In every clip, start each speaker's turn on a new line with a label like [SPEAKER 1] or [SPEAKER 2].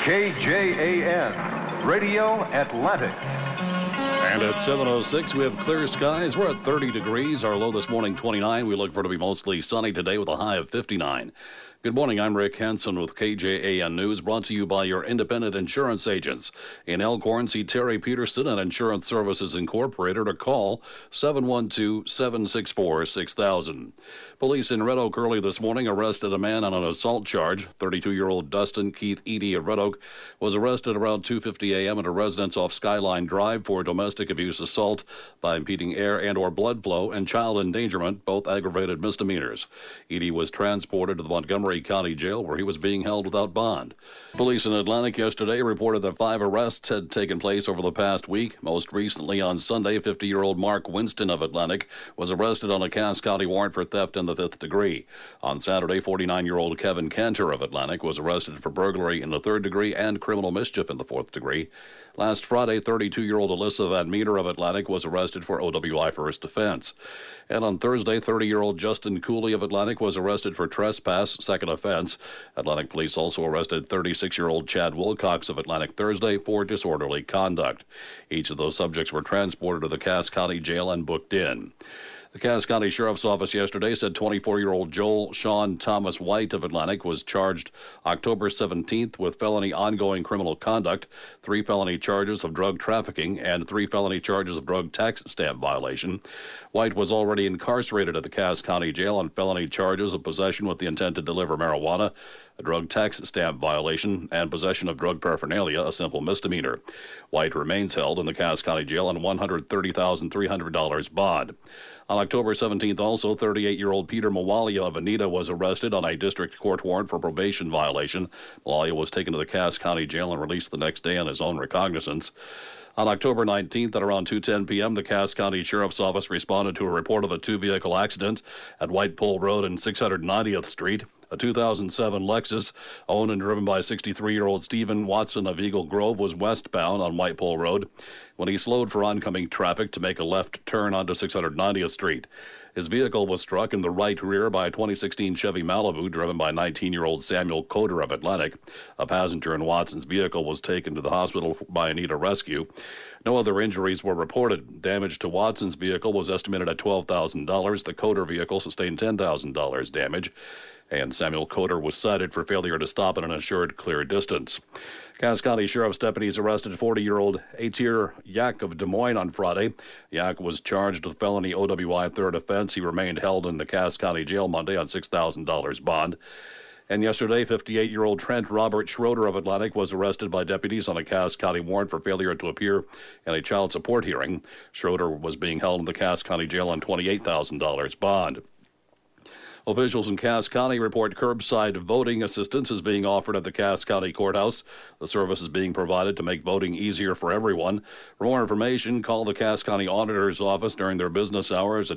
[SPEAKER 1] KJAN, Radio Atlantic.
[SPEAKER 2] And at 7:06, we have clear skies. We're at 30 degrees. Our low this morning, 29. We look for it to be mostly sunny today with a high of 59. Good morning. I'm Rick Hansen with KJAN News, brought to you by your independent insurance agents. In Elkhorn, see Terry Peterson at Insurance Services Incorporated or call 712-764-6000. Police in Red Oak early this morning arrested a man on an assault charge. 32-year-old Dustin Keith Eady of Red Oak was arrested around 2:50 a.m. at a residence off Skyline Drive for domestic abuse assault by impeding air and or blood flow and child endangerment, both aggravated misdemeanors. Eady was transported to the Montgomery County Jail, where he was being held without bond. Police in Atlantic yesterday reported that 5 arrests had taken place over the past week. Most recently on Sunday, 50-year-old Mark Winston of Atlantic was arrested on a Cass County warrant for theft in the 5th degree. On Saturday, 49-year-old Kevin Cantor of Atlantic was arrested for burglary in the 3rd degree and criminal mischief in the 4th degree. Last Friday, 32-year-old Alyssa Van Meter of Atlantic was arrested for OWI first offense. And on Thursday, 30-year-old Justin Cooley of Atlantic was arrested for trespass, second offense. Atlantic police also arrested 36-year-old Chad Wilcox of Atlantic Thursday for disorderly conduct. Each of those subjects were transported to the Cass County Jail and booked in. The Cass County Sheriff's Office yesterday said 24-year-old Joel Sean Thomas White of Atlantic was charged October 17th with felony ongoing criminal conduct, 3 felony charges of drug trafficking, and 3 felony charges of drug tax stamp violation. White was already incarcerated at the Cass County Jail on felony charges of possession with the intent to deliver marijuana, a drug tax stamp violation, and possession of drug paraphernalia, a simple misdemeanor. White remains held in the Cass County Jail on $130,300 bond. On October 17th, also, 38-year-old Peter Mawalia of Anita was arrested on a district court warrant for probation violation. Mawalia was taken to the Cass County Jail and released the next day on his own recognizance. On October 19th at around 2:10 p.m., the Cass County Sheriff's Office responded to a report of a 2-vehicle accident at White Pole Road and 690th Street. A 2007 Lexus, owned and driven by 63-year-old Stephen Watson of Eagle Grove, was westbound on White Pole Road when he slowed for oncoming traffic to make a left turn onto 690th Street. His vehicle was struck in the right rear by a 2016 Chevy Malibu driven by 19-year-old Samuel Coder of Atlantic. A passenger in Watson's vehicle was taken to the hospital by Anita Rescue. No other injuries were reported. Damage to Watson's vehicle was estimated at $12,000. The Coder vehicle sustained $10,000 damage, and Samuel Coder was cited for failure to stop at an assured clear distance. Cass County Sheriff's deputies arrested 40-year-old Atir Yak of Des Moines on Friday. Yak was charged with felony OWI third offense. He remained held in the Cass County Jail Monday on $6,000 bond. And yesterday, 58-year-old Trent Robert Schroeder of Atlantic was arrested by deputies on a Cass County warrant for failure to appear in a child support hearing. Schroeder was being held in the Cass County Jail on $28,000 bond. Officials in Cass County report curbside voting assistance is being offered at the Cass County Courthouse. The service is being provided to make voting easier for everyone. For more information, call the Cass County Auditor's Office during their business hours at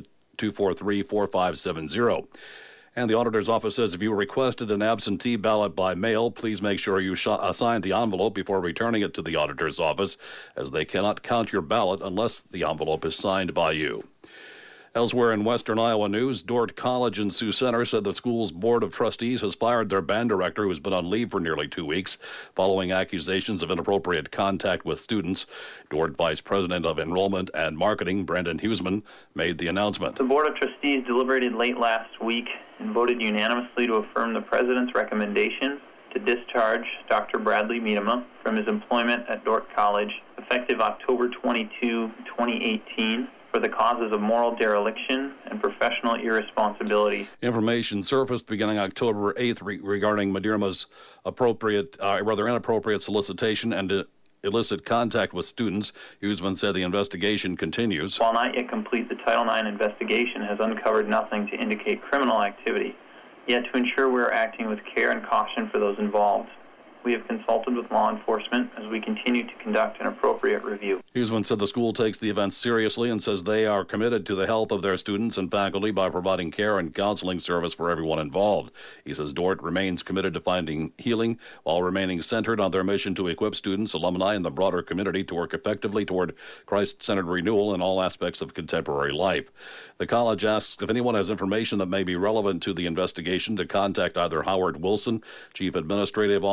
[SPEAKER 2] 243-4570. And the Auditor's Office says if you requested an absentee ballot by mail, please make sure you sign the envelope before returning it to the Auditor's Office, as they cannot count your ballot unless the envelope is signed by you. Elsewhere in Western Iowa news, Dordt College in Sioux Center said the school's Board of Trustees has fired their band director, who has been on leave for nearly 2 weeks, following accusations of inappropriate contact with students. Dordt Vice President of Enrollment and Marketing, Brendan Huseman, made the announcement.
[SPEAKER 3] The Board of Trustees deliberated late last week and voted unanimously to affirm the President's recommendation to discharge Dr. Bradley Miedema from his employment at Dordt College effective October 22, 2018. For the causes of moral dereliction and professional irresponsibility.
[SPEAKER 2] Information surfaced beginning October 8th regarding Miedema's inappropriate solicitation and illicit contact with students. Huseman said the investigation continues.
[SPEAKER 3] While not yet complete, the Title IX investigation has uncovered nothing to indicate criminal activity. Yet to ensure we are acting with care and caution for those involved, we have consulted with law enforcement as we continue to conduct an appropriate review.
[SPEAKER 2] Huseman said the school takes the event seriously and says they are committed to the health of their students and faculty by providing care and counseling service for everyone involved. He says Dordt remains committed to finding healing while remaining centered on their mission to equip students, alumni, and the broader community to work effectively toward Christ-centered renewal in all aspects of contemporary life. The college asks if anyone has information that may be relevant to the investigation to contact either Howard Wilson, Chief Administrative Officer,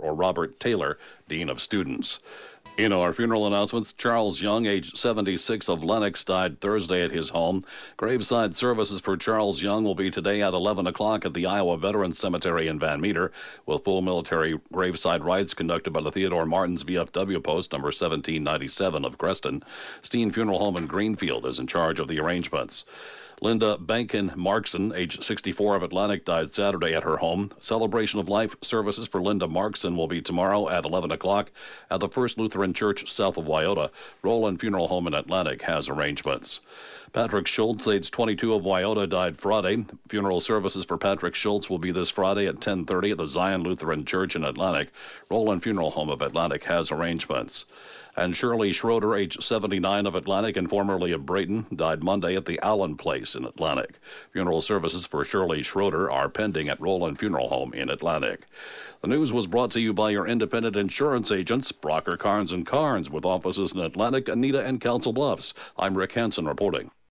[SPEAKER 2] or Robert Taylor, Dean of Students. In our funeral announcements, Charles Young, age 76, of Lenox, died Thursday at his home. Graveside services for Charles Young will be today at 11 o'clock at the Iowa Veterans Cemetery in Van Meter, with full military graveside rites conducted by the Theodore Martins VFW post number 1797 of Creston. Steen Funeral Home in Greenfield is in charge of the arrangements. Linda Bankin Markson, age 64, of Atlantic, died Saturday at her home. Celebration of life services for Linda Markson will be tomorrow at 11 o'clock at the First Lutheran Church south of Wyoda. Roland Funeral Home in Atlantic has arrangements. Patrick Schultz, age 22, of Wyoda, died Friday. Funeral services for Patrick Schultz will be this Friday at 10:30 at the Zion Lutheran Church in Atlantic. Roland Funeral Home of Atlantic has arrangements. And Shirley Schroeder, age 79, of Atlantic and formerly of Brayton, died Monday at the Allen Place in Atlantic. Funeral services for Shirley Schroeder are pending at Roland Funeral Home in Atlantic. The news was brought to you by your independent insurance agents, Brocker, Carnes & Carnes, with offices in Atlantic, Anita, and Council Bluffs. I'm Rick Hansen reporting.